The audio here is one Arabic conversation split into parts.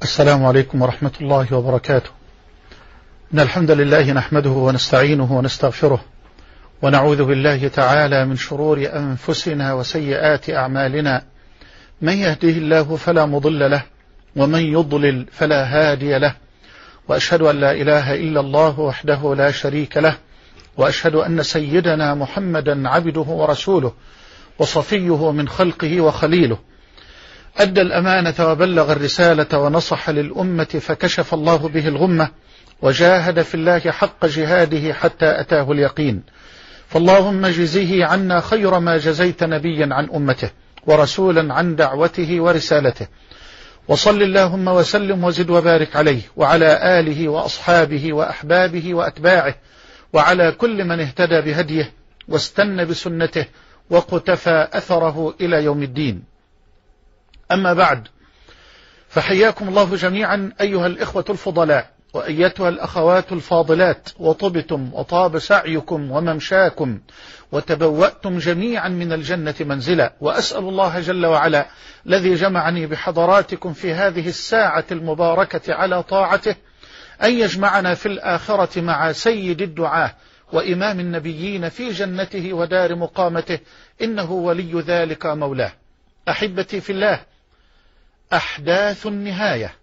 السلام عليكم ورحمة الله وبركاته. إن الحمد لله نحمده ونستعينه ونستغفره ونعوذ بالله تعالى من شرور أنفسنا وسيئات أعمالنا، من يهده الله فلا مضل له ومن يضلل فلا هادي له، وأشهد أن لا إله إلا الله وحده لا شريك له، وأشهد أن سيدنا محمدا عبده ورسوله وصفيه من خلقه وخليله، أدى الأمانة وبلغ الرسالة ونصح للأمة فكشف الله به الغمة وجاهد في الله حق جهاده حتى أتاه اليقين. فاللهم جزيه عنا خير ما جزيت نبيا عن أمته ورسولا عن دعوته ورسالته، وصل اللهم وسلم وزد وبارك عليه وعلى آله وأصحابه وأحبابه وأتباعه وعلى كل من اهتدى بهديه واستنى بسنته وقتفى أثره إلى يوم الدين. أما بعد، فحياكم الله جميعا أيها الإخوة الفضلاء وأيتها الأخوات الفاضلات، وطبتم وطاب سعيكم وممشاكم وتبوأتم جميعا من الجنة منزلا، وأسأل الله جل وعلا الذي جمعني بحضراتكم في هذه الساعة المباركة على طاعته أن يجمعنا في الآخرة مع سيد الدعاة وإمام النبيين في جنته ودار مقامته، إنه ولي ذلك مولاه. أحبتي في الله، أحداث النهاية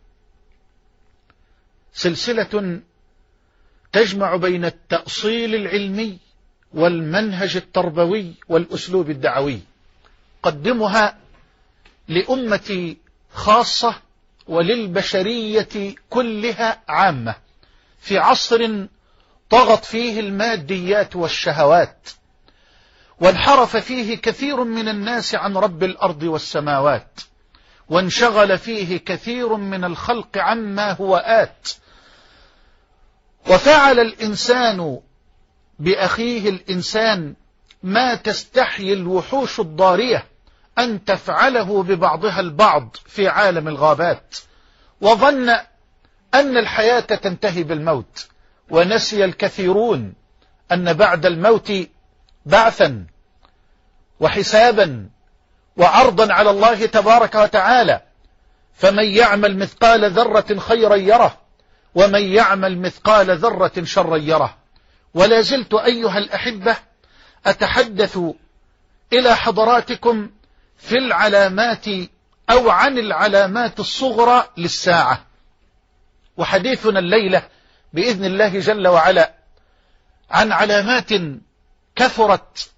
سلسلة تجمع بين التأصيل العلمي والمنهج التربوي والأسلوب الدعوي، قدمها لأمتي خاصة وللبشرية كلها عامة، في عصر طغت فيه الماديات والشهوات، وانحرف فيه كثير من الناس عن رب الأرض والسماوات، وانشغل فيه كثير من الخلق عما هو آت، وفعل الإنسان بأخيه الإنسان ما تستحيي الوحوش الضارية أن تفعله ببعضها البعض في عالم الغابات، وظن أن الحياة تنتهي بالموت، ونسي الكثيرون أن بعد الموت بعثا وحسابا وعرضا على الله تبارك وتعالى، فمن يعمل مثقال ذرة خيرا يره ومن يعمل مثقال ذرة شرا يره. ولا زلت أيها الأحبة أتحدث إلى حضراتكم في العلامات أو عن العلامات الصغرى للساعة، وحديثنا الليلة بإذن الله جل وعلا عن علامات كثرت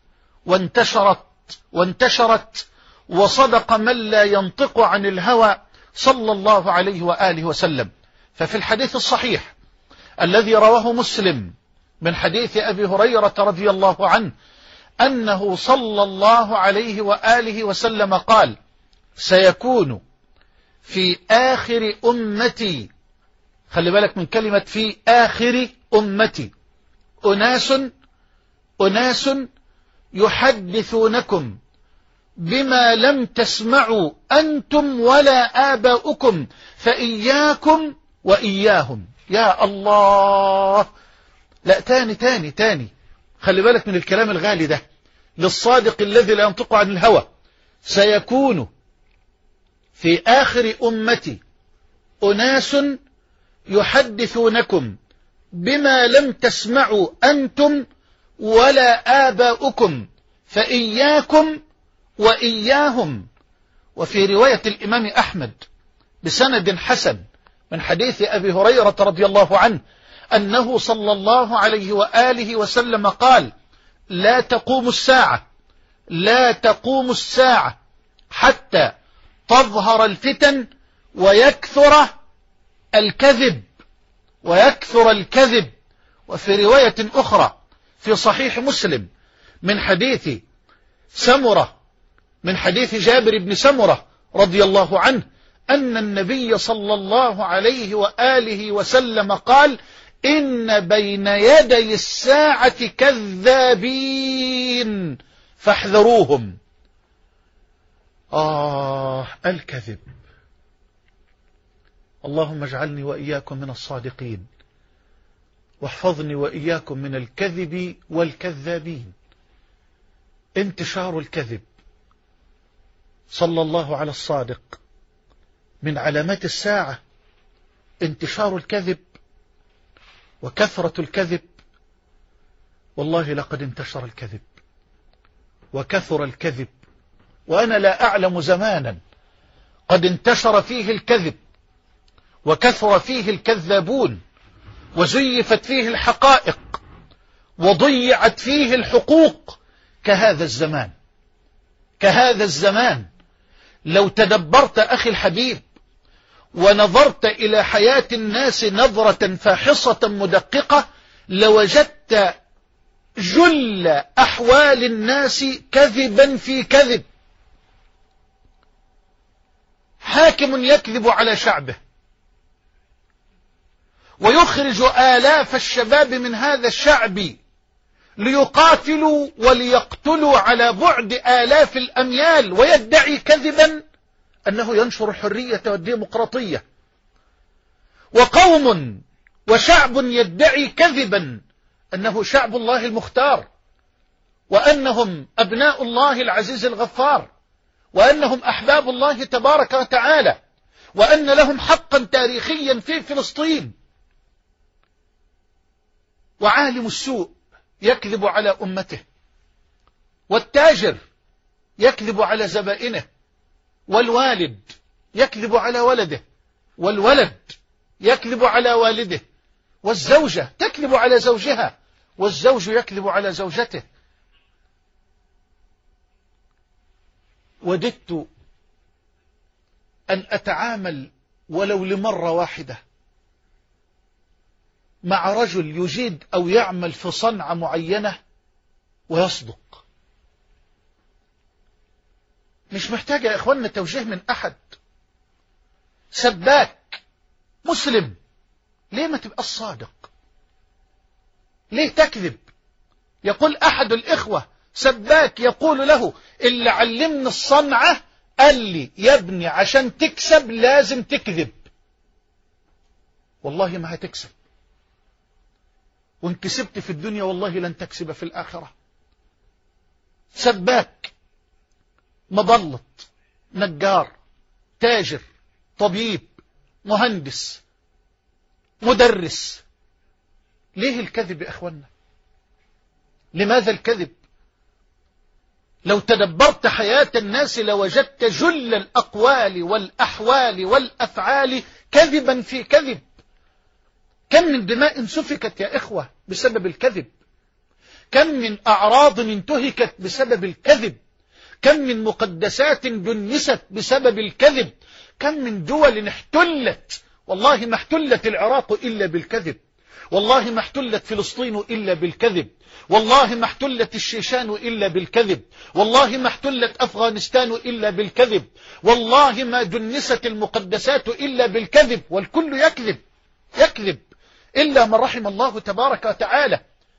وانتشرت وصدق من لا ينطق عن الهوى صلى الله عليه وآله وسلم. ففي الحديث الصحيح الذي رواه مسلم من حديث أبي هريرة رضي الله عنه أنه صلى الله عليه وآله وسلم قال: سيكون في آخر أمتي، خلي بالك من كلمة في آخر أمتي، أناس يحدثونكم بما لم تسمعوا أنتم ولا آباؤكم فإياكم وإياهم. يا الله، لا تاني خلي بالك من الكلام الغالي ده للصادق الذي لا ينطق عن الهوى. سيكون في آخر أمتي أناس يحدثونكم بما لم تسمعوا أنتم ولا آباؤكم فإياكم وإياهم. وفي رواية الإمام أحمد بسند حسن من حديث أبي هريرة رضي الله عنه أنه صلى الله عليه وآله وسلم قال: لا تقوم الساعة حتى تظهر الفتن ويكثر الكذب. وفي رواية أخرى في صحيح مسلم من حديث جابر بن سمرة رضي الله عنه أن النبي صلى الله عليه وآله وسلم قال: إن بين يدي الساعة كذابين فاحذروهم. الكذب، اللهم اجعلني وإياكم من الصادقين، واحفظني وإياكم من الكذب والكذابين. انتشار الكذب، صلى الله على الصادق، من علامات الساعة انتشار الكذب وكثرة الكذب. والله لقد انتشر الكذب وكثر الكذب، وأنا لا أعلم زمانا قد انتشر فيه الكذب وكثر فيه الكذابون وزيفت فيه الحقائق وضيعت فيه الحقوق كهذا الزمان. كهذا الزمان لو تدبرت أخي الحبيب ونظرت إلى حياة الناس نظرة فاحصة مدققة لوجدت جل أحوال الناس كذبا في كذب. حاكم يكذب على شعبه ويخرج آلاف الشباب من هذا الشعب ليقاتلوا وليقتلوا على بعد آلاف الأميال، ويدعي كذبا أنه ينشر الحرية والديمقراطية. وقوم وشعب يدعي كذبا أنه شعب الله المختار، وأنهم أبناء الله العزيز الغفار، وأنهم أحباب الله تبارك وتعالى، وأن لهم حقا تاريخيا في فلسطين. وعالم السوء يكذب على أمته، والتاجر يكذب على زبائنه، والوالد يكذب على ولده، والولد يكذب على والده، والزوجة تكذب على زوجها، والزوج يكذب على زوجته. وددت أن أتعامل ولو لمرة واحدة مع رجل يجيد أو يعمل في صنعة معينة ويصدق. مش محتاجة يا إخواننا توجيه من أحد. سباك مسلم، ليه ما تبقى الصادق؟ ليه تكذب؟ يقول أحد الإخوة سباك يقول له اللي علمني الصنعة قال لي يا ابني عشان تكسب لازم تكذب. والله ما هتكسب، وان كسبت في الدنيا والله لن تكسب في الآخرة. سباك، مبلط، نجار، تاجر، طبيب، مهندس، مدرس، ليه الكذب يا إخوانا؟ لماذا الكذب؟ لو تدبرت حياة الناس لوجدت جل الأقوال والأحوال والأفعال كذبا في كذب. كم من دماء سفكت يا إخوة بسبب الكذب، كم من أعراض انتهكت بسبب الكذب، كم من مقدسات دنست بسبب الكذب، كم من دول احتلت. والله ما احتلت العراق إلا بالكذب، والله ما احتلت فلسطين إلا بالكذب، والله ما احتلت الشيشان إلا بالكذب، والله ما احتلت أفغانستان إلا بالكذب، والله ما دنست المقدسات إلا بالكذب. والكل يكذب يكذب إلا من رحم الله تبارك وتعالى.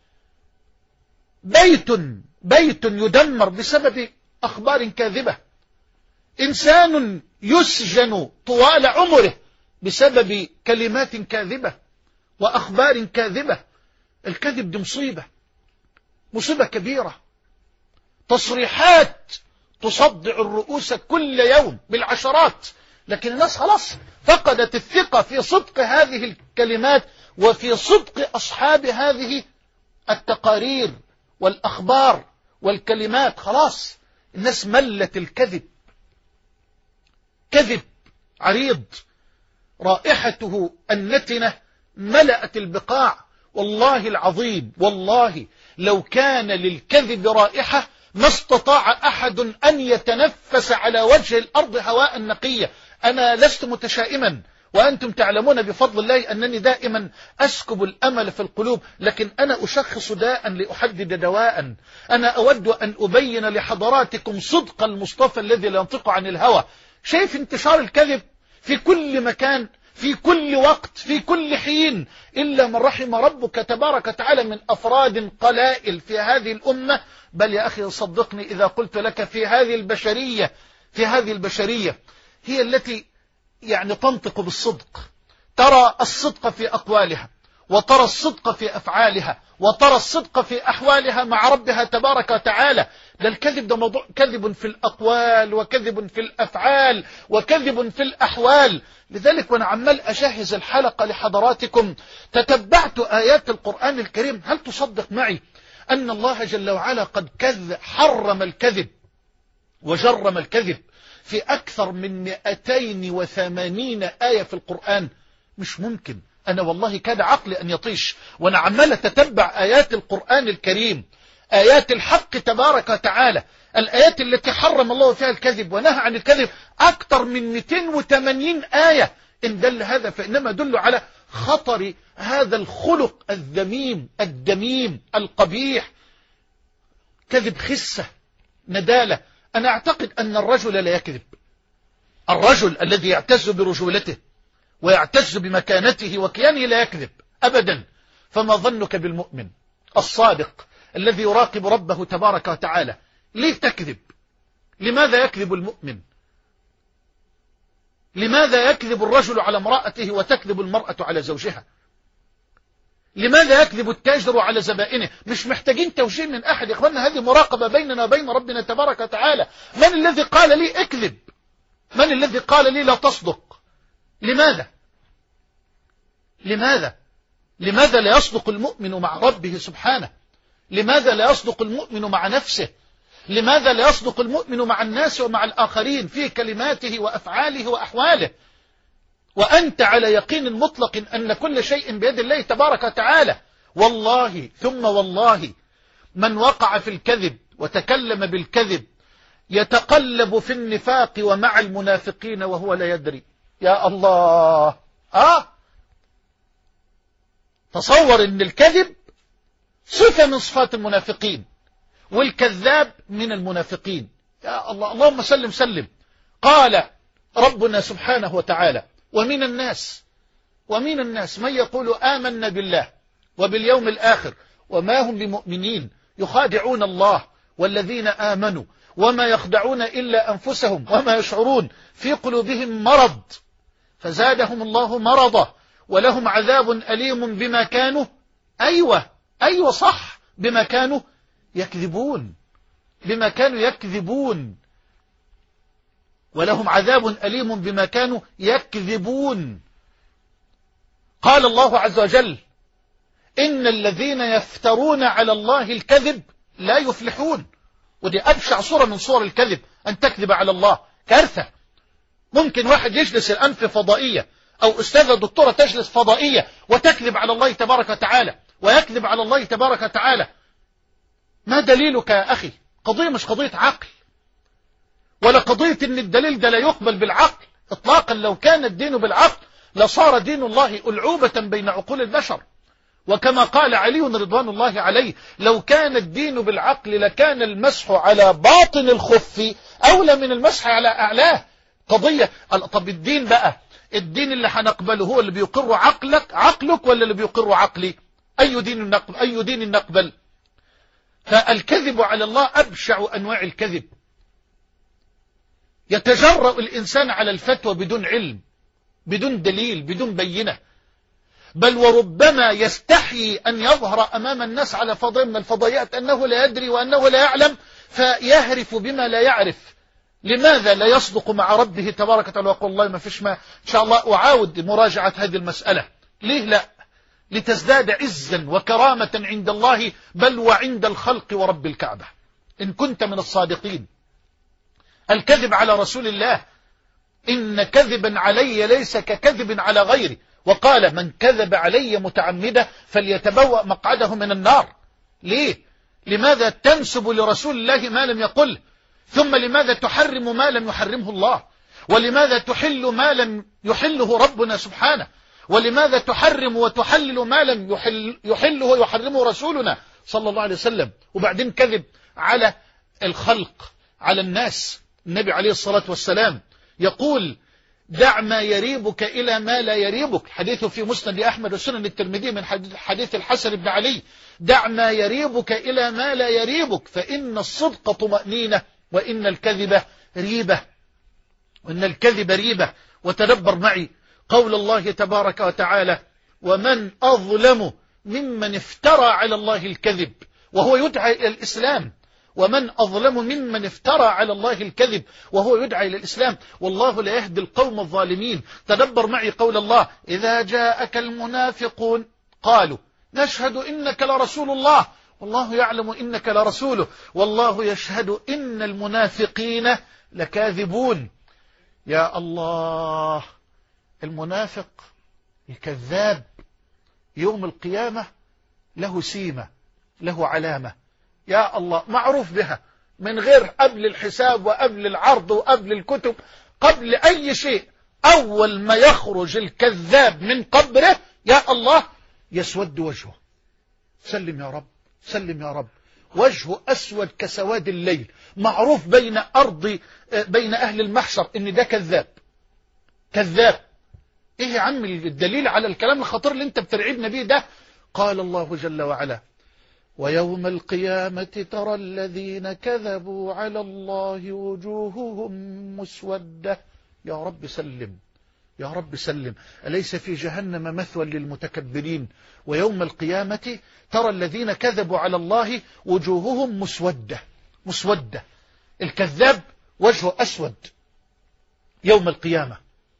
بيت يدمر بسبب أخبار كاذبة، إنسان يسجن طوال عمره بسبب كلمات كاذبة وأخبار كاذبة. الكذب دي مصيبة كبيرة. تصريحات تصدع الرؤوس كل يوم بالعشرات، لكن الناس خلاص فقدت الثقة في صدق هذه الكلمات وفي صدق أصحاب هذه التقارير والأخبار والكلمات. خلاص الناس ملت الكذب. كذب عريض رائحته النتنة ملأت البقاع. والله العظيم، والله لو كان للكذب رائحة ما استطاع أحد أن يتنفس على وجه الأرض هواء نقية. أنا لست متشائما، وأنتم تعلمون بفضل الله أنني دائما أسكب الأمل في القلوب، لكن أنا أشخص داء لأحدد دواء. أنا أود أن أبين لحضراتكم صدق المصطفى الذي لا ينطق عن الهوى. شايف انتشار الكذب في كل مكان، في كل وقت، في كل حين، إلا من رحم ربك تبارك وتعالى من أفراد قلائل في هذه الأمة. بل يا أخي صدقني إذا قلت لك في هذه البشرية هي التي يعني تنطق بالصدق، ترى الصدق في أقوالها، وترى الصدق في أفعالها وترى الصدق في أحوالها مع ربها تبارك وتعالى. ده الكذب ده موضوع كذب في الأقوال وكذب في الأفعال وكذب في الأحوال. لذلك وأنا عمال أجهز الحلقة لحضراتكم تتبعت آيات القرآن الكريم. هل تصدق معي أن الله جل وعلا قد حرم الكذب وجرم الكذب في أكثر من 280 آية في القرآن؟ مش ممكن. أنا والله كاد عقلي أن يطيش وأنا عمال أتتبع آيات القرآن الكريم، آيات الحق تبارك وتعالى، الآيات التي حرم الله فيها الكذب ونهى عن الكذب أكثر من 280 آية. إن دل هذا فإنما دل على خطر هذا الخلق الذميم الدميم القبيح. كذب خسة ندالة. أنا أعتقد أن الرجل لا يكذب، الرجل الذي يعتز برجولته ويعتز بمكانته وكيانه لا يكذب أبدا. فما ظنك بالمؤمن الصادق الذي يراقب ربه تبارك وتعالى؟ ليه تكذب؟ لماذا يكذب المؤمن؟ لماذا يكذب الرجل على امرأته وتكذب المرأة على زوجها؟ لماذا يكذب التاجر على زبائنه؟ مش محتاجين توجيه من أحد يا إخواننا، هذه مراقبة بيننا وبين ربنا تبارك وتعالى. من الذي قال لي اكذب؟ من الذي قال لي لا تصدق؟ لماذا؟ لماذا؟ لماذا لا يصدق المؤمن مع ربه سبحانه؟ لماذا لا يصدق المؤمن مع نفسه؟ لماذا لا يصدق المؤمن مع الناس ومع الآخرين في كلماته وأفعاله وأحواله؟ وأنت على يقين مطلق أن كل شيء بيد الله تبارك وتعالى. والله ثم والله من وقع في الكذب وتكلم بالكذب يتقلب في النفاق ومع المنافقين وهو لا يدري. يا الله. تصور أن الكذب صفة من صفات المنافقين والكذاب من المنافقين. يا الله، اللهم سلم سلم. قال ربنا سبحانه وتعالى ومن الناس من يقول آمنا بالله وباليوم الآخر وما هم بمؤمنين يخادعون الله والذين آمنوا وما يخدعون إلا أنفسهم وما يشعرون في قلوبهم مرض فزادهم الله مرضا ولهم عذاب أليم بما كانوا أيوة صح، بما كانوا يكذبون ولهم عذاب أليم بما كانوا يكذبون. قال الله عز وجل إن الذين يفترون على الله الكذب لا يفلحون. ودي أبشع صورة من صور الكذب، أن تكذب على الله. كارثة. ممكن واحد يجلس الآن في فضائية أو أستاذة دكتورة تجلس فضائية وتكذب على الله تبارك وتعالى ويكذب على الله تبارك وتعالى. ما دليلك يا أخي؟ قضية مش قضية عقل ولا قضية أن الدليل ده لا يقبل بالعقل إطلاقا. لو كان الدين بالعقل لصار دين الله ألعوبة بين عقول البشر. وكما قال علي رضوان الله عليه لو كان الدين بالعقل لكان المسح على باطن الخف أولى من المسح على أعلاه. قضية. طب الدين بقى، الدين اللي هنقبله هو اللي بيقر عقلك ولا اللي بيقر عقلي؟ أي دين نقبل؟ فالكذب على الله أبشع أنواع الكذب. يتجرأ الإنسان على الفتوى بدون علم بدون دليل بدون بينة، بل وربما يستحيي أن يظهر أمام الناس على فضاء من الفضائيات أنه لا يدري وأنه لا يعلم فيهرف بما لا يعرف. لماذا لا يصدق مع ربه تبارك وتعالى ويقول الله ما فيش، ما إن شاء الله أعاود مراجعة هذه المسألة. ليه لا؟ لتزداد عزا وكرامة عند الله بل وعند الخلق ورب الكعبة إن كنت من الصادقين. الكذب على رسول الله إن كذبا علي ليس ككذب على غيري، وقال من كذب علي متعمدا فليتبوأ مقعده من النار. ليه؟ لماذا تنسب لرسول الله ما لم يقله؟ ثم لماذا تحرم ما لم يحرمه الله؟ ولماذا تحل ما لم يحله ربنا سبحانه؟ ولماذا تحرم وتحلل ما لم يحله ويحرمه رسولنا صلى الله عليه وسلم؟ وبعدين كذب على الخلق على الناس. النبي عليه الصلاة والسلام يقول دع ما يريبك إلى ما لا يريبك، حديثه في مسند أحمد وسنن الترمذي من حديث الحسن بن علي. دع ما يريبك إلى ما لا يريبك فإن الصدق طمأنينة وإن الكذب ريبة. وتدبر معي قول الله تبارك وتعالى ومن أظلم ممن افترى على الله الكذب وهو يدعى إلى الإسلام. ومن أظلم ممن افترى على الله الكذب وهو يدعى إلى الإسلام. والله لا يهدي القوم الظالمين. تدبر معي قول الله: إذا جاءك المنافقون قالوا نشهد إنك لرسول الله والله يعلم إنك لرسوله والله يشهد إن المنافقين لكاذبون. يا الله، المنافق الكذاب يوم القيامة له سيمة، له علامة، يا الله، معروف بها من غير قبل الحساب وقبل العرض وقبل الكتب، قبل أي شيء. أول ما يخرج الكذاب من قبره يا الله يسود وجهه. سلم يا رب، سلم يا رب. وجهه أسود كسواد الليل، معروف بين أهل المحشر إن ده كذاب. كذاب. إيه يا عم الدليل على الكلام الخطير اللي أنت بترعبنا بيه ده؟ قال الله جل وعلا: ويوم القيامة ترى الذين كذبوا على الله وجوههم مسودة. يا رب سلم، يا رب سلم. أليس في جهنم مثوى للمتكبرين؟ ويوم القيامة ترى الذين كذبوا على الله وجوههم مسودة. مسودة. الكذاب وجهه أسود يوم القيامة.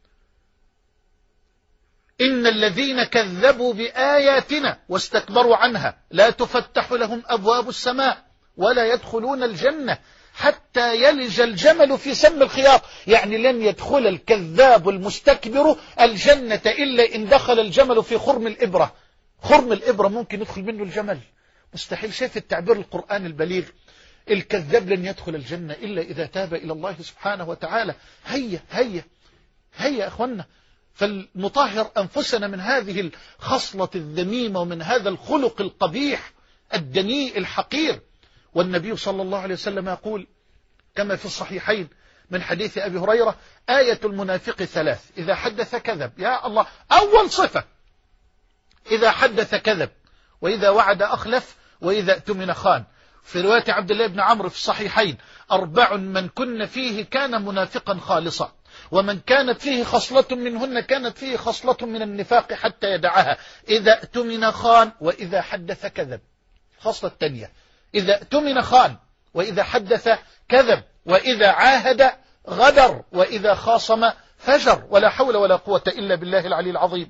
إن الذين كذبوا بآياتنا واستكبروا عنها لا تفتح لهم أبواب السماء ولا يدخلون الجنة حتى يلج الجمل في سم الخياط. يعني لن يدخل الكذاب المستكبر الجنة إلا إن دخل الجمل في خرم الإبرة. خرم الإبرة ممكن يدخل منه الجمل؟ مستحيل. شايف التعبير القرآن البليغ؟ الكذاب لن يدخل الجنة إلا إذا تاب إلى الله سبحانه وتعالى. هيا هيا هيا أخوانا، فلنطهر أنفسنا من هذه الخصلة الذميمة ومن هذا الخلق القبيح الدنيء الحقير. والنبي صلى الله عليه وسلم يقول كما في الصحيحين من حديث أبي هريرة: آية المنافق ثلاث: إذا حدث كذب. يا الله، أول صفة إذا حدث كذب، وإذا وعد أخلف، وإذا اؤتمن خان. في رواية عبد الله بن عمرو في الصحيحين: 4 من كن فيه كان منافقا خالصا، ومن كانت فيه خصلة منهن كانت فيه خصلة من النفاق حتى يدعها: إذا اؤتمن خان وإذا حدث كذب. الخصلة الثانية: إذا اؤتمن خان وإذا حدث كذب وإذا عاهد غدر وإذا خاصم فجر. ولا حول ولا قوة إلا بالله العلي العظيم.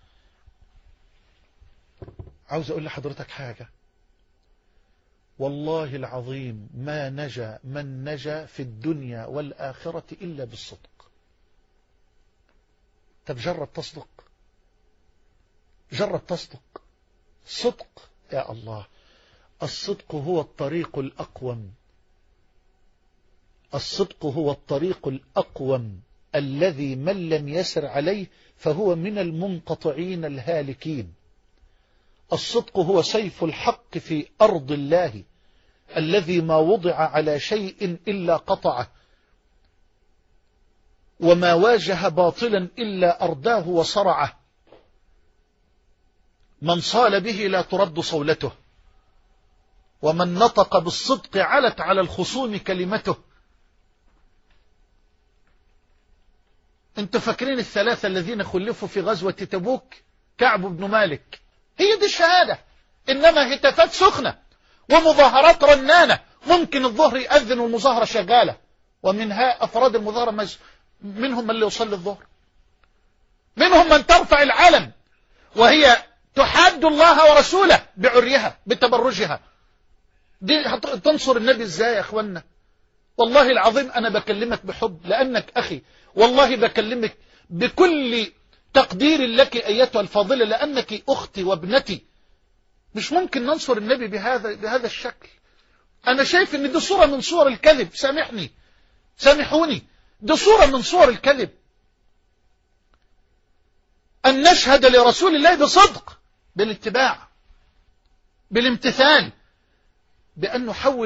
عاوز أقول لحضرتك حاجة، والله العظيم ما نجا من نجا في الدنيا والآخرة إلا بالصدق. طب جرب تصدق، جرب تصدق. صدق يا الله. الصدق هو الطريق الأقوم. الصدق هو الطريق الأقوم الذي من لم يسر عليه فهو من المنقطعين الهالكين. الصدق هو سيف الحق في أرض الله الذي ما وضع على شيء إلا قطعه، وما واجه باطلا إلا أرداه وصرعه. من صال به لا ترد صولته، ومن نطق بالصدق علت على الخصوم كلمته. انتوا فاكرين الثلاثة الذين خلفوا في غزوة تبوك؟ كعب بن مالك. هي دي الشهادة. إنما هتافات سخنة ومظاهرات رنانة. ممكن الظهر يأذن والمظاهرة شغالة، ومنها أفراد المظاهرة منهم من اللي يصلي الظهر، منهم من ترفع العلم وهي تحاد الله ورسوله بعريها بتبرجها. دي تنصر النبي ازاي يا اخوانا؟ والله العظيم أنا بكلمك بحب لأنك أخي، والله بكلمك بكل تقدير لك أيتها الفاضلة لأنك أختي وابنتي. مش ممكن ننصر النبي بهذا الشكل. أنا شايف أن دي صورة من صور الكذب. سامحني، سامحوني، دي صورة من صور الكذب. أن نشهد لرسول الله بصدق، بالاتباع، بالامتثال، بأن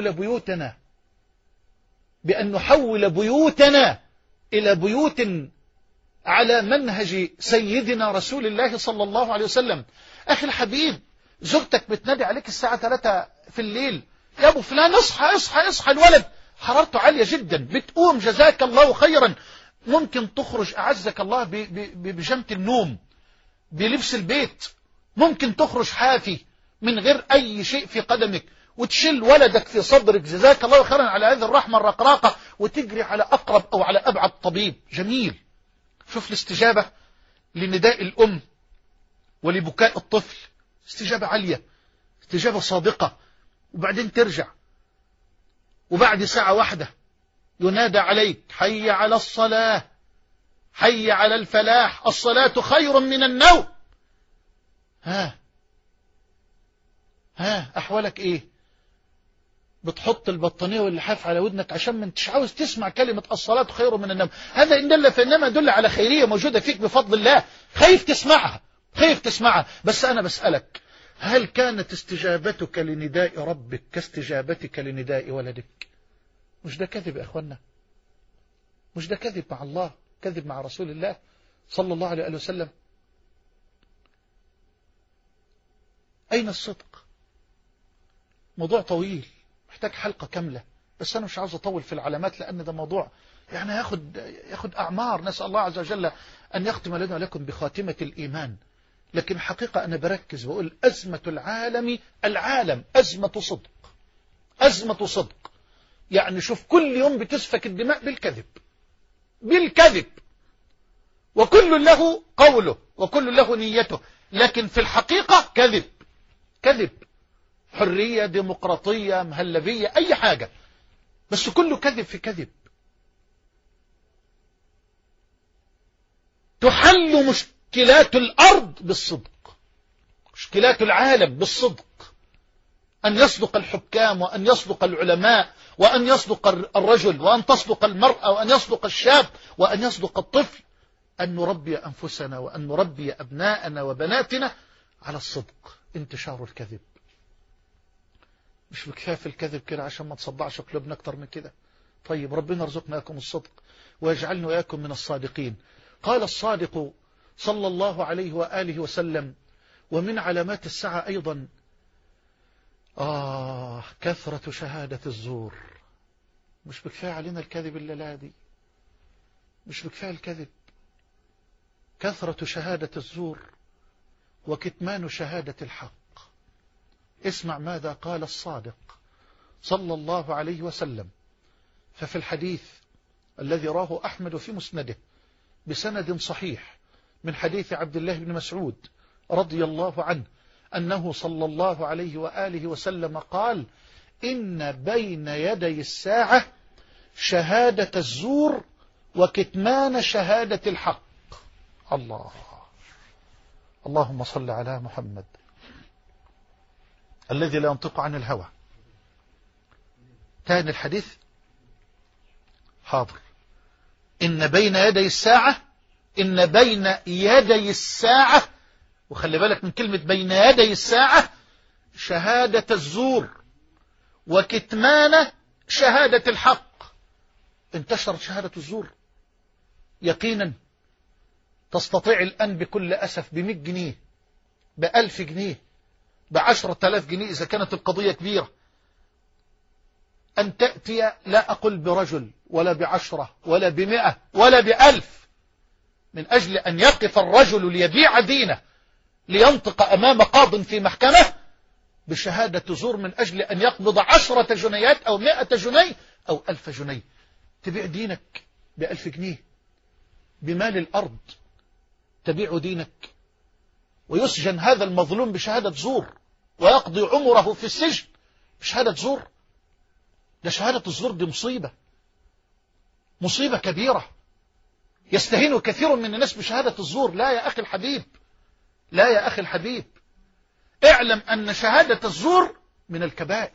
نحول بيوتنا إلى بيوت على منهج سيدنا رسول الله صلى الله عليه وسلم. أخي الحبيب، زوجتك بتنادي عليك الساعة 3 في الليل: يا أبو فلان اصحى اصحى اصحى، الولد حرارته عالية جدا. بتقوم جزاك الله خيرا، ممكن تخرج أعزك الله بجمة النوم، بلبس البيت، ممكن تخرج حافي من غير أي شيء في قدمك، وتشيل ولدك في صدرك جزاك الله خيرا على هذه الرحمة الرقراقة، وتجري على أقرب أو على أبعد طبيب. جميل. شوف الاستجابة لنداء الأم ولبكاء الطفل، استجابة عالية، استجابة صادقة. وبعدين ترجع، وبعد ساعة واحدة ينادى عليك: حي على الصلاة، حي على الفلاح، الصلاة خير من النوم. ها أحوالك إيه؟ بتحط البطانية واللحاف على ودنك عشان ما انتش عاوز تسمع كلمة الصلاة خير من النوم. هذا إن دل فإنما يدل على خيرية موجودة فيك بفضل الله، خايف تسمعها. بس أنا بسألك، هل كانت استجابتك لنداء ربك كاستجابتك لنداء ولدك؟ مش ده كذب يا أخوانا؟ مش ده كذب مع الله، كذب مع رسول الله صلى الله عليه وسلم؟ أين الصدق؟ موضوع طويل محتاج حلقة كاملة، بس أنا مش عاوز أطول في العلامات، لأن ده موضوع يعني ياخد أعمار. نسأل الله عز وجل أن يختم لنا ولكم بخاتمة الإيمان. لكن حقيقة أنا بركز وأقول أزمة العالم أزمة صدق. يعني شوف، كل يوم بتسفك الدماء بالكذب، وكل له قوله وكل له نيته، لكن في الحقيقة كذب. حرية، ديمقراطية، مهلبية، أي حاجة، بس كله كذب في كذب. تحل مشكلات الأرض بالصدق، مشكلات العالم بالصدق. أن يصدق الحكام، وأن يصدق العلماء، وأن يصدق الرجل، وأن تصدق المرأة، وأن يصدق الشاب، وأن يصدق الطفل. أن نربي أنفسنا وأن نربي أبناءنا وبناتنا على الصدق. انتشار الكذب، مش بكفاية في الكذب كده عشان ما تصدعش قلوبنا أكتر من كده. طيب ربنا يرزقنا إياكم الصدق ويجعلنا وإياكم من الصادقين. قال الصادق صلى الله عليه وآله وسلم: ومن علامات الساعة أيضا كثرة شهادة الزور. مش بكفاية علينا الكذب الليلة دي، مش بكفاية الكذب، كثرة شهادة الزور وكتمان شهادة الحق. اسمع ماذا قال الصادق صلى الله عليه وسلم. ففي الحديث الذي راه أحمد في مسنده بسند صحيح من حديث عبد الله بن مسعود رضي الله عنه أنه صلى الله عليه وآله وسلم قال: إن بين يدي الساعة شهادة الزور وكتمان شهادة الحق. اللهم صل على محمد الذي لا ينطق عن الهوى. تاني الحديث، حاضر. إن بين يدي الساعة، وخلي بالك من كلمة بين يدي الساعة، شهادة الزور وكتمان شهادة الحق. انتشرت شهادة الزور يقينا. تستطيع الآن بكل أسف ب100 جنيه، ب1000 جنيه، ب10,000 جنيه إذا كانت القضية كبيرة، أن تأتي، لا أقول برجل ولا ب10 ولا ب100 ولا ب1000، من أجل أن يقف الرجل ليبيع دينه لينطق أمام قاض في محكمة بشهادة زور من أجل أن يقبض 10 جنيهات أو 100 جنيه أو 1000 جنيه. تبيع دينك ب1000 جنيه بمال الأرض، تبيع دينك، ويسجن هذا المظلوم بشهادة زور ويقضي عمره في السجن بشهادة زور. ده شهادة الزور دي مصيبة كبيرة، يستهين كثير من الناس بشهادة الزور. لا يا أخي الحبيب، لا يا أخي الحبيب، اعلم أن شهادة الزور من الكبائر،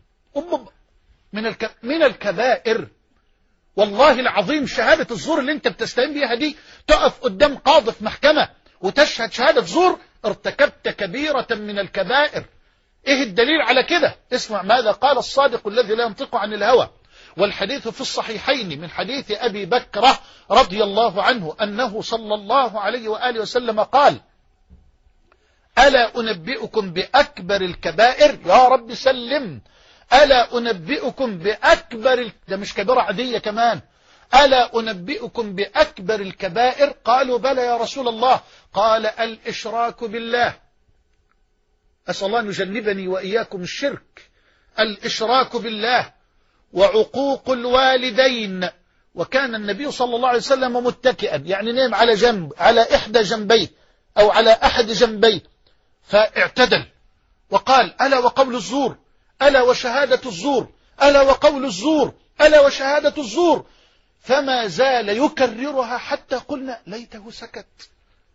من الكبائر. والله العظيم شهادة الزور اللي انت بتستهين بيها دي، تقف قدام قاضي في محكمة وتشهد شهادة زور، ارتكبت كبيرة من الكبائر. ايه الدليل على كده؟ اسمع ماذا قال الصادق الذي لا ينطق عن الهوى، والحديث في الصحيحين من حديث أبي بكرة رضي الله عنه أنه صلى الله عليه وآله وسلم قال: ألا أنبئكم بأكبر الكبائر؟ يا رب سلم. ألا أنبئكم بأكبر ده مش كبيرة عادية كمان، ألا أنبئكم بأكبر الكبائر؟ قالوا بلى يا رسول الله. قال الإشراك بالله. أسأل الله أن يجنبني وإياكم الشرك. الإشراك بالله وعقوق الوالدين. وكان النبي صلى الله عليه وسلم متكئا، يعني نام على جنب، على إحدى جنبيه أو على أحد جنبيه، فاعتدل وقال ألا وقول الزور، ألا وشهادة الزور، ألا وقول الزور، ألا وشهادة الزور. فما زال يكررها حتى قلنا ليته سكت.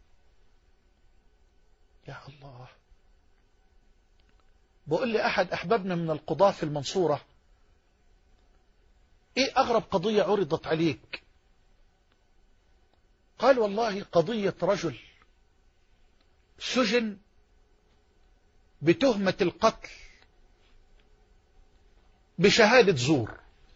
يا الله. بقول لي أحد أحبابنا من القضاة في المنصورة: إيه أغرب قضية عرضت عليك؟ قال والله قضية رجل سجن بتهمة القتل بشهادة زور،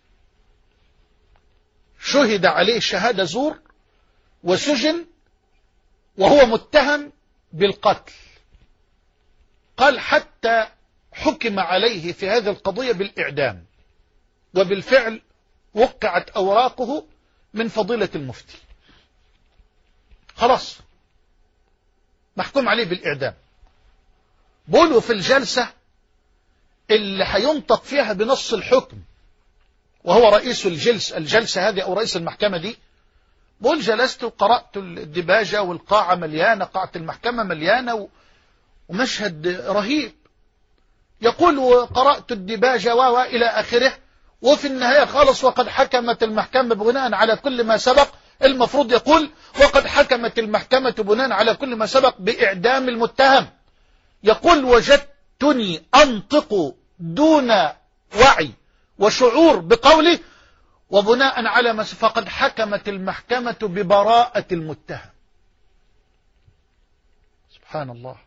شهد عليه شهادة زور وسجن وهو متهم بالقتل. قال حتى حكم عليه في هذه القضية بالإعدام، وبالفعل وقعت أوراقه من فضيلة المفتي، خلاص محكوم عليه بالإعدام. بقولوا في الجلسة اللي هينطق فيها بنص الحكم وهو رئيس الجلسة هذه أو رئيس المحكمة دي، بقول جلست وقرأت الدباجة والقاعة مليانة، قاعة المحكمة مليانة ومشهد رهيب. يقول وقرأت الدباجة وإلى آخره، وفي النهاية خالص وقد حكمت المحكمة بناء على كل ما سبق. المفروض يقول وقد حكمت المحكمة بناء على كل ما سبق بإعدام المتهم. يقول وجدتني أنطق دون وعي وشعور بقوله وبناء على ما فقد حكمت المحكمة ببراءة المتهم. سبحان الله.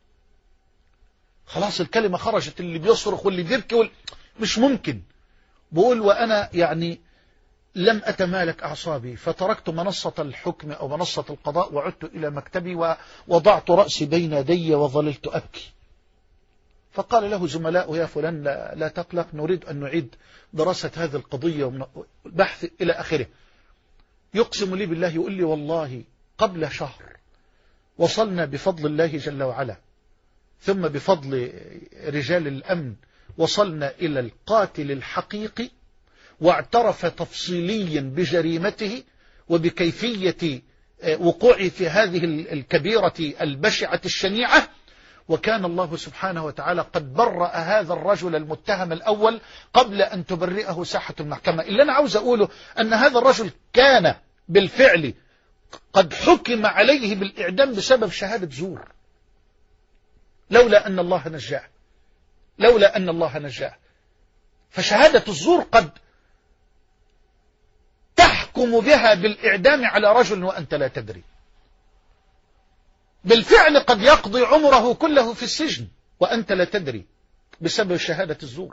خلاص الكلمة خرجت، اللي بيصرخ واللي بيبكي مش ممكن. بقول وأنا يعني لم أتمالك أعصابي، فتركت منصة الحكم أو منصة القضاء وعدت إلى مكتبي ووضعت رأسي بين يدي وظللت أبكي. فقال له زملاء يا فلان لا تقلق، نريد أن نعيد دراسة هذه القضية والبحث إلى آخره. يقسم لي بالله، يقول لي والله قبل شهر وصلنا بفضل الله جل وعلا ثم بفضل رجال الأمن وصلنا إلى القاتل الحقيقي، واعترف تفصيليا بجريمته وبكيفية وقوعه في هذه الكبيرة البشعة الشنيعة. وكان الله سبحانه وتعالى قد برأ هذا الرجل المتهم الأول قبل أن تبرئه ساحة المحكمة. اللي أنا عاوز أقوله أن هذا الرجل كان بالفعل قد حكم عليه بالإعدام بسبب شهادة زور، لولا أن الله نجاه، لولا أن الله نجاه. فشهادة الزور قد تحكم بها بالإعدام على رجل وأنت لا تدري. بالفعل قد يقضي عمره كله في السجن وأنت لا تدري بسبب شهادة الزور.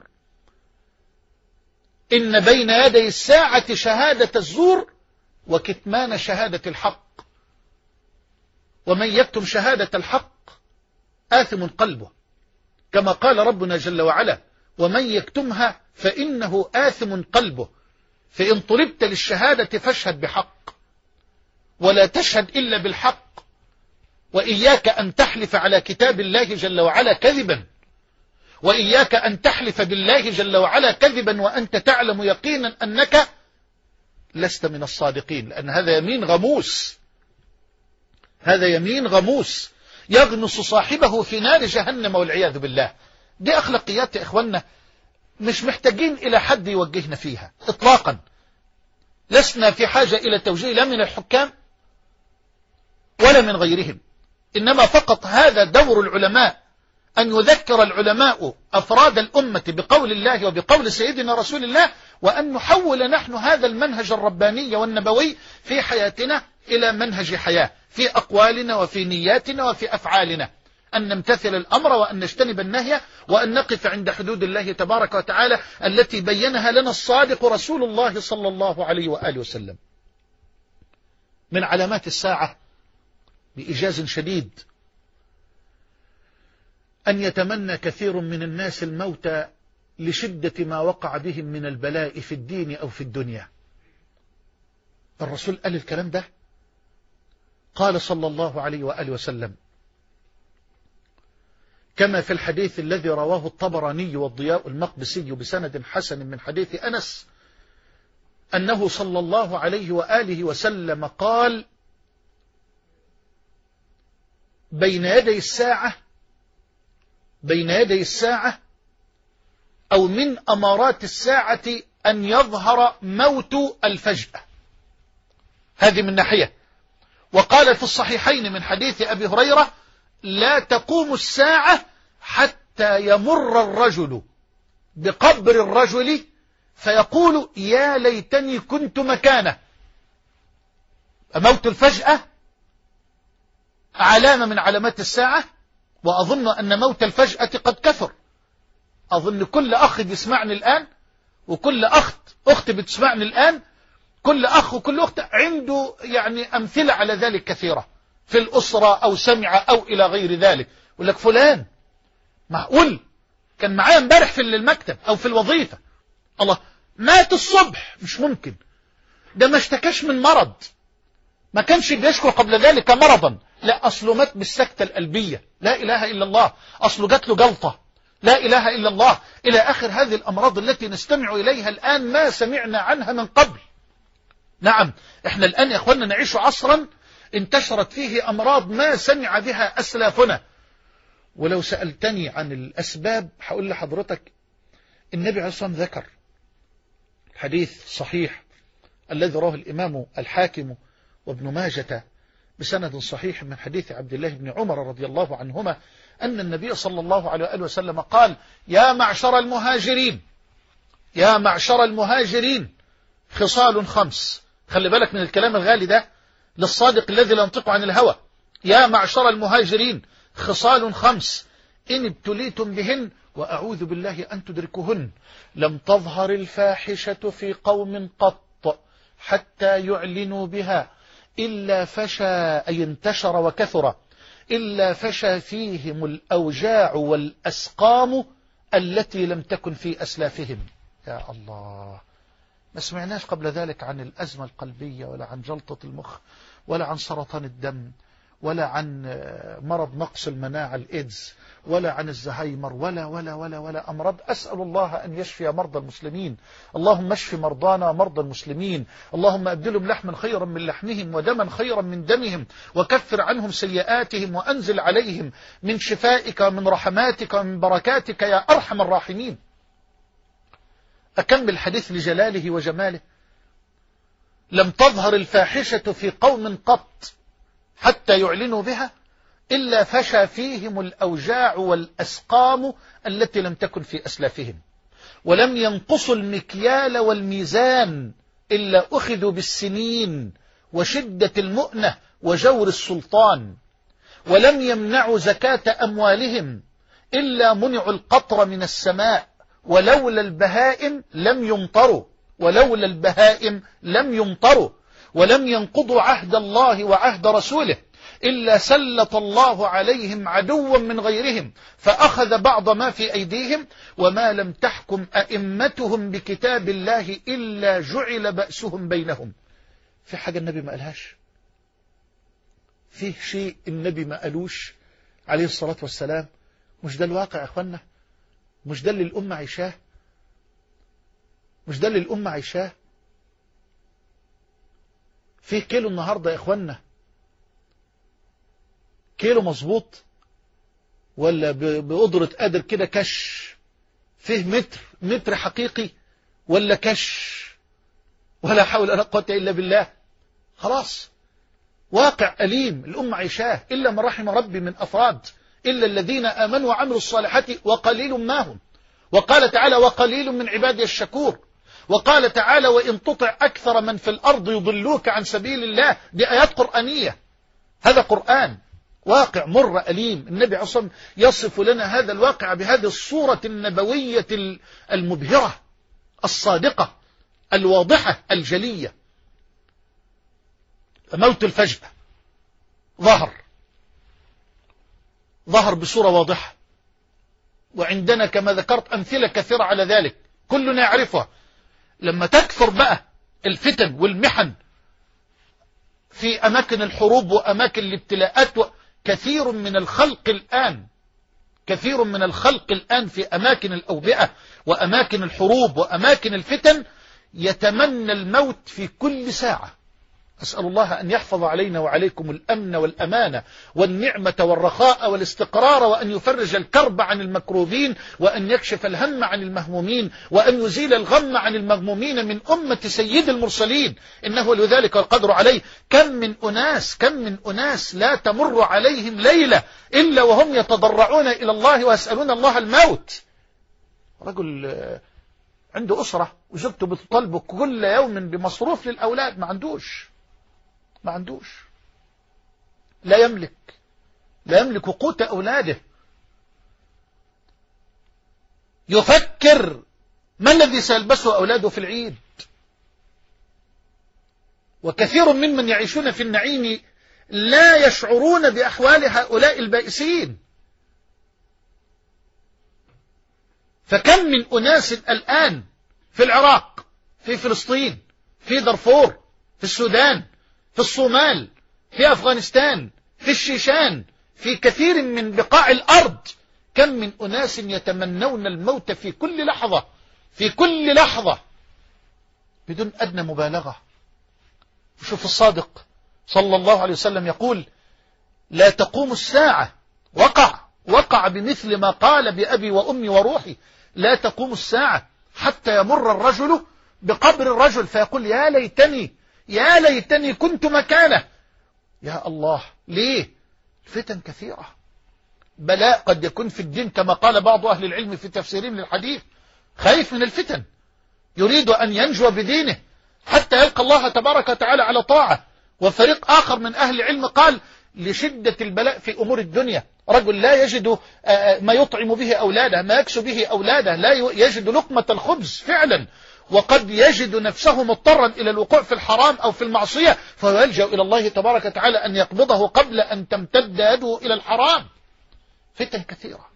إن بين يدي الساعة شهادة الزور وكتمان شهادة الحق، ومن يكتم شهادة الحق آثم قلبه، كما قال ربنا جل وعلا ومن يكتمها فإنه آثم قلبه. فإن طلبت للشهادة فاشهد بحق ولا تشهد إلا بالحق، وإياك أن تحلف على كتاب الله جل وعلا كذبا، وإياك أن تحلف بالله جل وعلا كذبا وأنت تعلم يقينا أنك لست من الصادقين، لأن هذا يمين غموس، هذا يمين غموس يغمس صاحبه في نار جهنم والعياذ بالله. دي أخلاقيات يا إخوانا مش محتاجين إلى حد يوجهنا فيها إطلاقا. لسنا في حاجة إلى توجيه لا من الحكام ولا من غيرهم، إنما فقط هذا دور العلماء، أن يذكر العلماء أفراد الأمة بقول الله وبقول سيدنا رسول الله، وأن نحول نحن هذا المنهج الرباني والنبوي في حياتنا إلى منهج حياة في أقوالنا وفي نياتنا وفي أفعالنا، أن نمتثل الأمر وأن نجتنب النهي وأن نقف عند حدود الله تبارك وتعالى التي بينها لنا الصادق رسول الله صلى الله عليه وآله وسلم. من علامات الساعة بإيجاز شديد أن يتمنى كثير من الناس الموت لشدة ما وقع بهم من البلاء في الدين أو في الدنيا. الرسول قال الكلام ده؟ قال صلى الله عليه وآله وسلم كما في الحديث الذي رواه الطبراني والضياء المقدسي بسند حسن من حديث أنس أنه صلى الله عليه وآله وسلم قال بين يدي الساعة أو من أمارات الساعة أن يظهر موت الفجأة. هذه من ناحية. وقال في الصحيحين من حديث أبي هريرة لا تقوم الساعة حتى يمر الرجل بقبر الرجل فيقول يا ليتني كنت مكانه. موت الفجأة علامة من علامات الساعة، وأظن أن موت الفجأة قد كثر. أظن كل أخ بيسمعني الآن وكل أخت بتسمعني الآن، كل أخ وكل أخت عنده يعني أمثلة على ذلك كثيرة في الأسرة أو سمع أو إلى غير ذلك. يقول لك فلان معقول كان معايا امبارح في المكتب أو في الوظيفة، الله مات الصبح، مش ممكن، ده ما اشتكاش من مرض، ما كانش بيشكو قبل ذلك مرضا، لا أصله مات بالسكتة القلبية، لا إله إلا الله، أصله جات له جلطة، لا إله إلا الله، إلى آخر هذه الأمراض التي نستمع إليها الآن ما سمعنا عنها من قبل. نعم احنا الآن يا أخوانا نعيش عصرا انتشرت فيه أمراض ما سمع بها أسلافنا. ولو سألتني عن الأسباب هقول لحضرتك النبي عليه الصلاة والسلام ذكر الحديث الصحيح الذي رواه الإمام الحاكم وابن ماجة بسند صحيح من حديث عبد الله بن عمر رضي الله عنهما أن النبي صلى الله عليه وآله وسلم قال يا معشر المهاجرين خصال 5. خلي بالك من الكلام الغالي ده للصادق الذي لا ينطق عن الهوى. يا معشر المهاجرين خصال 5 إن ابتليتم بهن وأعوذ بالله أن تدركوهن لم تظهر الفاحشة في قوم قط حتى يعلنوا بها إلا فشى أي انتشر وكثر إلا فشى فيهم الأوجاع والأسقام التي لم تكن في أسلافهم. يا الله، ما سمعناش قبل ذلك عن الأزمة القلبية ولا عن جلطة المخ ولا عن سرطان الدم ولا عن مرض نقص المناعة الإيدز ولا عن الزهايمر ولا أمراض. أسأل الله أن يشفي مرضى المسلمين. اللهم اشف مرضانا ومرضى المسلمين. اللهم أبدلهم لحما خيرا من لحمهم ودما خيرا من دمهم وكفر عنهم سيئاتهم وأنزل عليهم من شفائك ومن رحماتك ومن بركاتك يا أرحم الراحمين. أكمل الحديث لجلاله وجماله. لم تظهر الفاحشة في قوم قط حتى يعلنوا بها إلا فشى فيهم الأوجاع والأسقام التي لم تكن في أسلافهم ولم ينقصوا المكيال والميزان إلا أخذوا بالسنين وشدة المؤنة وجور السلطان ولم يمنعوا زكاة أموالهم إلا منعوا القطر من السماء ولولا البهائم لم يمطروا ولم ينقضوا عهد الله وعهد رسوله إلا سلط الله عليهم عدوا من غيرهم فأخذ بعض ما في أيديهم وما لم تحكم أئمتهم بكتاب الله إلا جعل بأسهم بينهم. في حاجة النبي ما قالهاش؟ فيه شيء النبي ما قالوش عليه الصلاة والسلام؟ مش ده الواقع يا أخوانا؟ مش ده اللي الأمة عايشاه؟ فيه كيلو النهاردة يا إخوانا كيلو مظبوط ولا بقدرة قادر كده كش؟ فيه متر حقيقي ولا كش؟ ولا حول ولا قوة إلا بالله. خلاص واقع أليم الأمة عيشاه إلا من رحم ربي من أفراد إلا الذين آمنوا وعملوا الصالحات وقليل ما هم. وقال تعالى وقليل من عبادي الشكور. وقال تعالى وإن تطع أكثر من في الأرض يضلوك عن سبيل الله. دي آيات قرآنية، هذا قرآن واقع مر أليم. النبي عصم يصف لنا هذا الواقع بهذه الصورة النبوية المبهرة الصادقة الواضحة الجلية. موت الفجأة ظهر بصورة واضحة، وعندنا كما ذكرت أمثلة كثيرة على ذلك كلنا يعرفها. لما تكثر بقى الفتن والمحن في أماكن الحروب وأماكن الابتلاءات. كثير من الخلق الآن في أماكن الأوبئة وأماكن الحروب وأماكن الفتن يتمنى الموت في كل ساعة. أسأل الله أن يحفظ علينا وعليكم الأمن والأمانة والنعمة والرخاء والاستقرار، وأن يفرج الكرب عن المكروبين، وأن يكشف الهم عن المهمومين، وأن يزيل الغم عن المغمومين من أمة سيد المرسلين، إنه لذلك القدر عليه. كم من أناس لا تمر عليهم ليلة إلا وهم يتضرعون إلى الله ويسألون الله الموت. رجل عنده أسرة وزوجته بتطالبه كل يوم بمصروف للأولاد، ما عندوش، لا يملك قوت أولاده. يفكر ما الذي سيلبسه أولاده في العيد. وكثير ممن يعيشون في النعيم لا يشعرون بأحوال هؤلاء البائسين. فكم من أناس الآن في العراق، في فلسطين، في دارفور، في السودان، في الصومال، في أفغانستان، في الشيشان، في كثير من بقاع الأرض، كم من أناس يتمنون الموت في كل لحظة بدون أدنى مبالغة. وشوف الصادق صلى الله عليه وسلم يقول: لا تقوم الساعة، وقع بمثل ما قال بأبي وأمي وروحي، لا تقوم الساعة حتى يمر الرجل بقبر الرجل فيقول: يا ليتني كنت مكانه. يا الله، ليه؟ الفتن كثيرة، بلاء قد يكون في الدين كما قال بعض أهل العلم في تفسيرهم للحديث، خايف من الفتن، يريد أن ينجو بدينه حتى يلقى الله تبارك وتعالى على طاعة. وفريق آخر من أهل العلم قال: لشدة البلاء في أمور الدنيا، رجل لا يجد ما يطعم به أولاده، ما يكسو به أولاده، لا يجد لقمة الخبز فعلا، وقد يجد نفسه مضطرا إلى الوقوع في الحرام أو في المعصية، فيلجأ إلى الله تبارك وتعالى أن يقبضه قبل أن تمتد يده إلى الحرام. فتن كثيرة.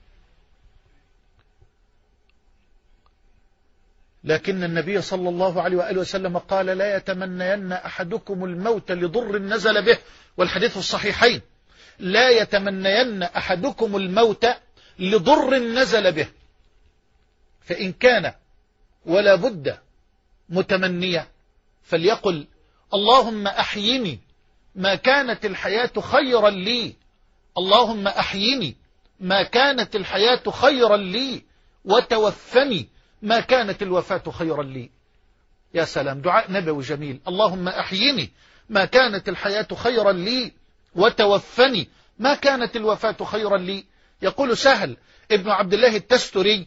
لكن النبي صلى الله عليه وآله وسلم قال: لا يتمنين أحدكم الموت لضر نزل به، والحديث الصحيحين: لا يتمنين أحدكم الموت لضر نزل به، فإن كان ولا بد متمنيا فليقل: اللهم أحيني ما كانت الحياة خيرا لي، اللهم أحيني ما كانت الحياة خيرا لي، وتوفني ما كانت الوفاة خيرا لي. يا سلام، دعاء نبوي جميل. اللهم أحيني ما كانت الحياة خيرا لي، وتوفني ما كانت الوفاة خيرا لي. يقول سهل ابن عبد الله التستري: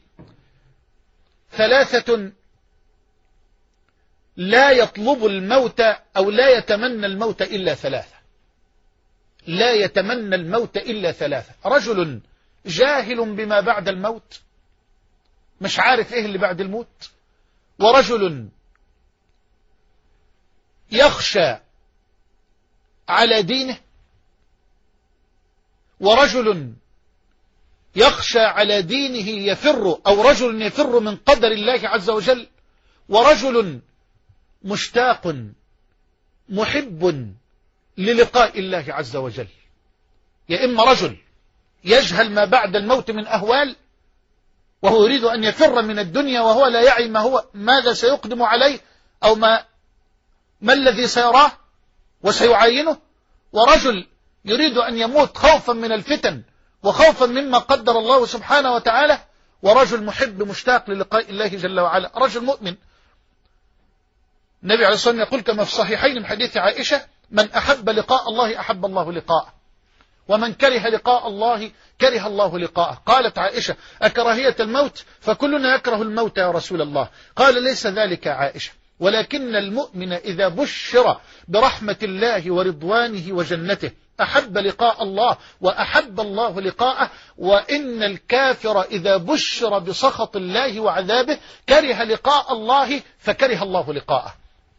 ثلاثة لا يطلب الموت أو لا يتمنى الموت إلا ثلاثة، لا يتمنى الموت إلا ثلاثة: رجل جاهل بما بعد الموت، مش عارف إيه اللي بعد الموت، ورجل يخشى على دينه، ورجل يخشى على دينه يفر، أو رجل يفر من قدر الله عز وجل، ورجل مشتاق محب للقاء الله عز وجل. يا إما رجل يجهل ما بعد الموت من أهوال وهو يريد أن يفر من الدنيا وهو لا يعي ماذا سيقدم عليه أو ما الذي سيراه وسيعاينه، ورجل يريد أن يموت خوفا من الفتن وخوفا مما قدر الله سبحانه وتعالى، ورجل محب مشتاق للقاء الله جل وعلا، رجل مؤمن. النبي عليه الصلاة والسلام يقول كما في الصحيحين من حديث عائشة: من أحب لقاء الله أحب الله لقاءه، ومن كره لقاء الله كره الله لقاءه. قالت عائشة: أكراهية الموت؟ فكلنا يكره الموت يا رسول الله. قال: ليس ذلك يا عائشة، ولكن المؤمن إذا بشر برحمة الله ورضوانه وجنته أحب لقاء الله وأحب الله لقاءه، وإن الكافر إذا بشر بسخط الله وعذابه كره لقاء الله فكره الله لقاءه.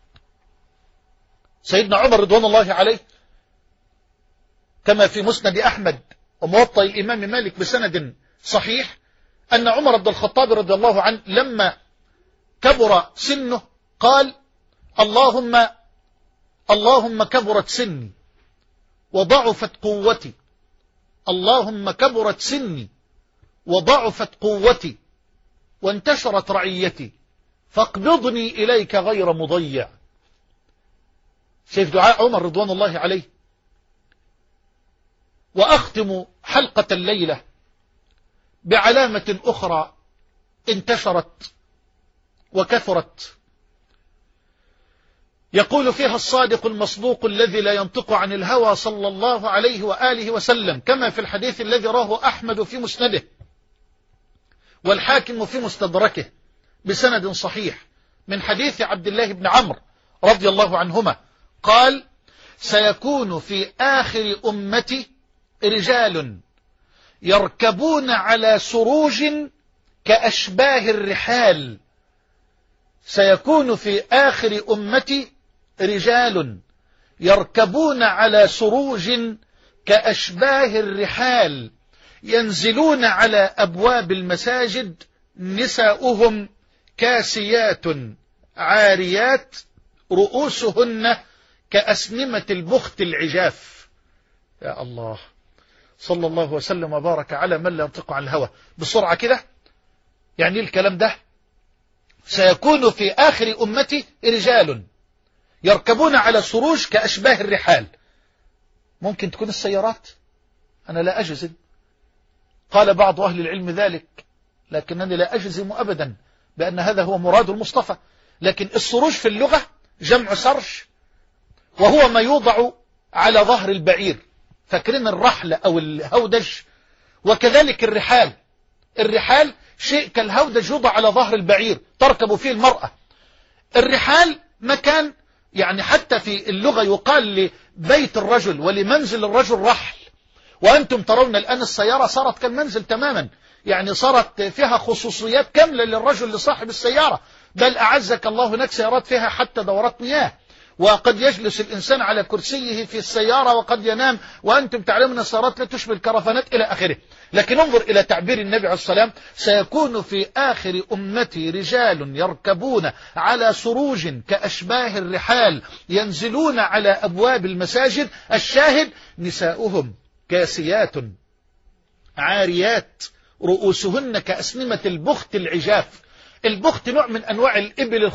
سيدنا عمر رضوان الله عليه كما في مسند أحمد وموطأ الإمام مالك بسند صحيح أن عمر بن الخطاب رضي الله عنه لما كبر سنه قال: اللهم اللهم كبرت سني وضعفت قوتي، اللهم كبرت سني وضعفت قوتي وانتشرت رعيتي فاقبضني إليك غير مضيع. شايف دعاء عمر رضوان الله عليه. وأختم حلقة الليلة بعلامة أخرى انتشرت وكثرت، يقول فيها الصادق المصدوق الذي لا ينطق عن الهوى صلى الله عليه وآله وسلم، كما في الحديث الذي راه أحمد في مسنده والحاكم في مستدركه بسند صحيح من حديث عبد الله بن عمرو رضي الله عنهما قال: سيكون في آخر أمتي رجال يركبون على سروج كأشباه الرحال. سيكون في آخر أمتي رجال يركبون على سروج كأشباه الرحال ينزلون على أبواب المساجد نساؤهم كاسيات عاريات رؤوسهن كأسنمة البخت العجاف. يا الله، صلى الله وسلم وبارك على من لا ينطق عن الهوى. بسرعة كده، يعني الكلام ده سيكون في آخر أمتي رجال يركبون على سروج كأشباه الرحال. ممكن تكون السيارات، أنا لا أجزم، قال بعض أهل العلم ذلك، لكنني لا أجزم أبدا بأن هذا هو مراد المصطفى. لكن السروج في اللغة جمع سرج، وهو ما يوضع على ظهر البعير، فاكرين الرحل أو الهودج، وكذلك الرحال. الرحال شيء كالهودج يوضع على ظهر البعير تركب فيه المرأة. الرحال مكان، يعني حتى في اللغة يقال لبيت الرجل ولمنزل الرجل رحل. وأنتم ترون الآن السيارة صارت كالمنزل تماما، يعني صارت فيها خصوصيات كاملة للرجل لصاحب السيارة، بل أعزك الله هناك سيارات فيها حتى دورات مياه، وقد يجلس الإنسان على كرسيه في السيارة وقد ينام، وأنتم تعلمون السيارات لا تشبه الكرفانات إلى آخره. لكن انظر إلى تعبير النبي عليه الصلاة والسلام: سيكون في آخر أمتي رجال يركبون على سروج كأشباه الرحال ينزلون على أبواب المساجد. الشاهد: نساؤهم كاسيات عاريات رؤوسهن كأسنمة البخت العجاف. البخت نوع من أنواع الإبل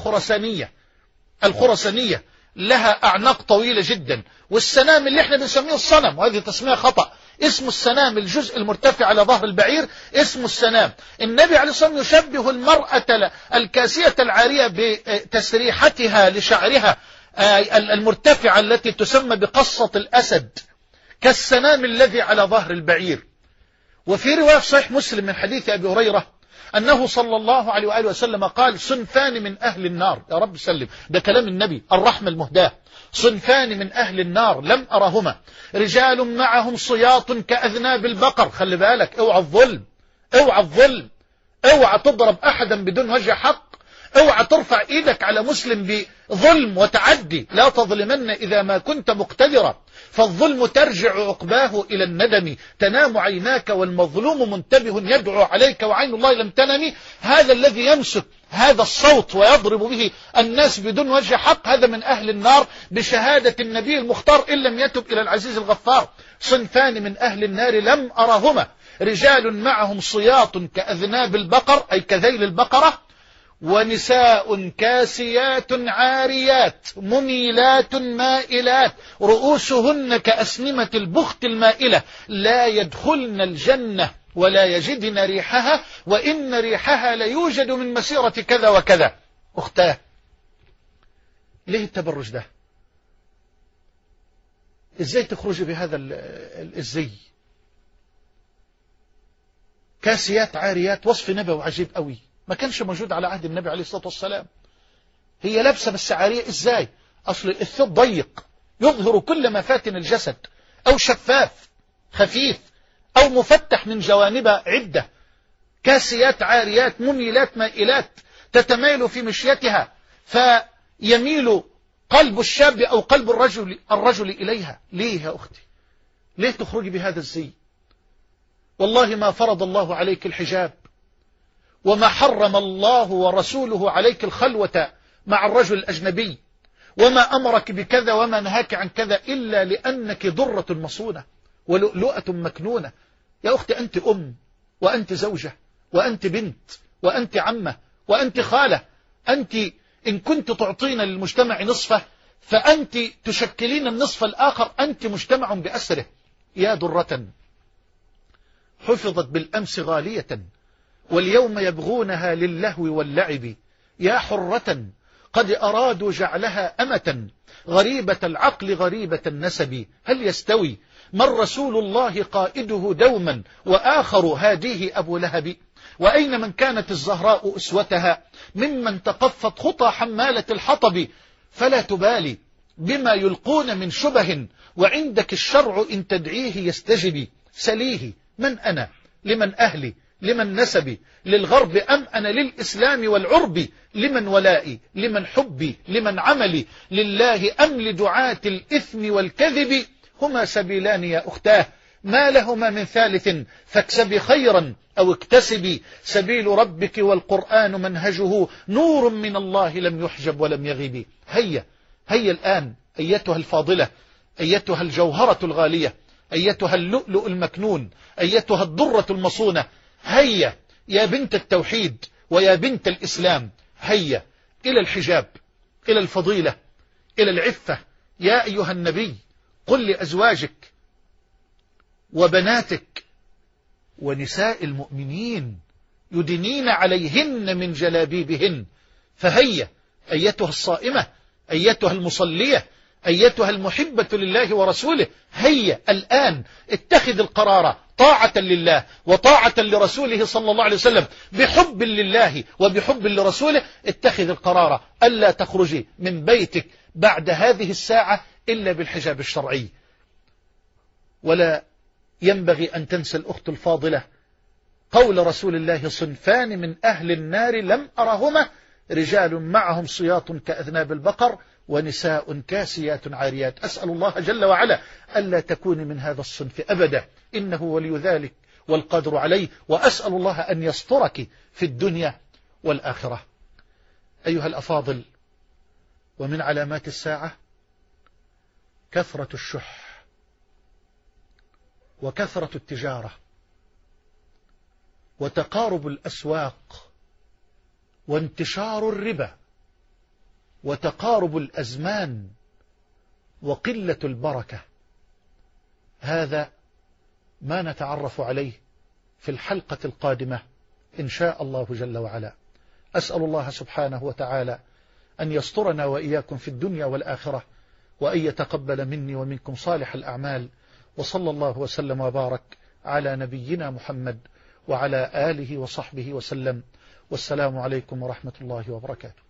الخرسانية لها أعناق طويلة جدا، والسنام اللي احنا بنسميه الصنم، وهذه تسمية خطأ، اسم السنام الجزء المرتفع على ظهر البعير اسمه السنام. النبي عليه الصلاة والسلام يشبه المرأة الكاسية العارية بتسريحتها لشعرها المرتفعة التي تسمى بقصة الأسد كالسنام الذي على ظهر البعير. وفي رواية صحيح مسلم من حديث أبي هريرة أنه صلى الله عليه وآله وسلم قال: صنفان من أهل النار. يا رب سلم، ده كلام النبي الرحمة المهداة. صنفان من أهل النار لم أرهما: رجال معهم صياط كأذناب البقر. خلي بالك، اوعى الظلم، اوعى الظلم، اوعى تضرب أحدا بدون وجه حق، اوعى ترفع ايدك على مسلم بظلم وتعدي. لا تظلمن إذا ما كنت مقتدرا، فالظلم ترجع عقباه إلى الندم. تنام عيناك والمظلوم منتبه يدعو عليك وعين الله لم تنم. هذا الذي يمسك هذا الصوت ويضرب به الناس بدون وجه حق، هذا من أهل النار بشهادة النبي المختار إن لم يتب إلى العزيز الغفار. صنفان من أهل النار لم أرهما: رجال معهم صياط كأذناب البقر أي كذيل البقرة، ونساء كاسيات عاريات مميلات مائلات رؤوسهن كأسنمة البخت المائلة لا يدخلن الجنة ولا يجدن ريحها وإن ريحها ليوجد من مسيرة كذا وكذا. أختاه، ليه التبرج ده؟ إزاي تخرج بهذا الزي؟ كاسيات عاريات، وصف نبوي عجيب قوي، ما كانش موجود على عهد النبي عليه الصلاة والسلام. هي لابسة بس عارية إزاي؟ أصل الثوب ضيق يظهر كل مفاتن الجسد، أو شفاف خفيف، أو مفتح من جوانب عدة. كاسيات عاريات مميلات مائلات، تتميل في مشيتها فيميل قلب الشاب أو قلب الرجل إليها. ليه يا أختي؟ ليه تخرجي بهذا الزي؟ والله ما فرض الله عليك الحجاب، وما حرم الله ورسوله عليك الخلوة مع الرجل الأجنبي، وما أمرك بكذا وما نهاك عن كذا إلا لأنك ضرة مصونة ولؤلؤة مكنونة. يا أختي، أنت أم، وأنت زوجة، وأنت بنت، وأنت عمة، وأنت خالة. أنت إن كنت تعطين للمجتمع نصفه فأنت تشكلين النصف الآخر، أنت مجتمع بأسره. يا درة حفظت بالأمس غالية واليوم يبغونها للهو واللعب. يا حرة قد أرادوا جعلها أمة غريبة العقل غريبة النسب. هل يستوي من رسول الله قائده دوما وآخر هاديه أبو لهب؟ وأين من كانت الزهراء أسوتها ممن تقفت خطى حمالة الحطب؟ فلا تبالي بما يلقون من شبه وعندك الشرع إن تدعيه يستجب. سليه من أنا لمن أهلي لمن نسبي للغرب أم أنا للإسلام والعرب؟ لمن ولائي لمن حبي لمن عملي لله أم لدعاة الإثم والكذب؟ هما سبيلان يا أختاه ما لهما من ثالث فاكسبي خيرا أو اكتسبي. سبيل ربك والقرآن منهجه نور من الله لم يحجب ولم يغب. هيا الآن أيتها الفاضلة، أيتها الجوهرة الغالية، أيتها اللؤلؤ المكنون، أيتها الضرة المصونة، هيا يا بنت التوحيد ويا بنت الإسلام، هيا إلى الحجاب، إلى الفضيلة، إلى العفة. يا أيها النبي قل لأزواجك وبناتك ونساء المؤمنين يدنين عليهن من جلابيبهن. فهيا أيتها الصائمة، أيتها المصلية، أيتها المحبة لله ورسوله، هيا الآن اتخذ القرار طاعة لله وطاعة لرسوله صلى الله عليه وسلم، بحب لله وبحب لرسوله. اتخذ القرار ألا تخرجي من بيتك بعد هذه الساعة إلا بالحجاب الشرعي. ولا ينبغي أن تنسى الأخت الفاضلة قول رسول الله: صنفان من أهل النار لم أرهما، رجال معهم صياط كأذناب البقر ونساء كاسيات عاريات. أسأل الله جل وعلا ألا تكوني من هذا الصنف أبدا، إنه ولي ذلك والقدر عليه، وأسأل الله أن يسترك في الدنيا والآخرة. أيها الأفاضل، ومن علامات الساعة كثرة الشح وكثرة التجارة وتقارب الأسواق وانتشار الربا وتقارب الأزمان وقلة البركة. هذا ما نتعرف عليه في الحلقة القادمة إن شاء الله جل وعلا. أسأل الله سبحانه وتعالى أن يسترنا وإياكم في الدنيا والآخرة، وأن يتقبل مني ومنكم صالح الأعمال. وصلى الله وسلم وبارك على نبينا محمد وعلى آله وصحبه وسلم. والسلام عليكم ورحمة الله وبركاته.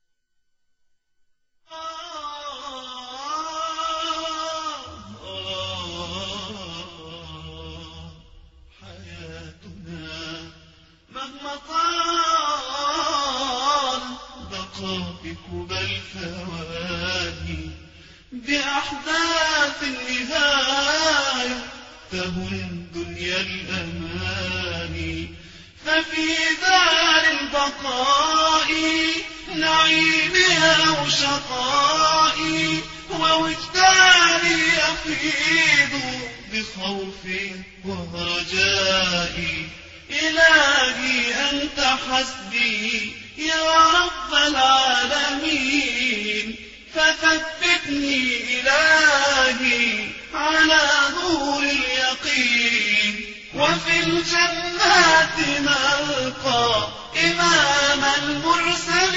حياتنا مهما طال بقى بكبى الفواني، بأحداث النهاية تهن دنيا الأماني. ففي دار البقاء نعيمها وشقائي، ووجداني يفيض بخوفي ورجائي. إلهي أنت حسبي يا رب العالمين، فثبتني إلهي على نور اليقين. وفي الجنات نلقى إمام المرسلين.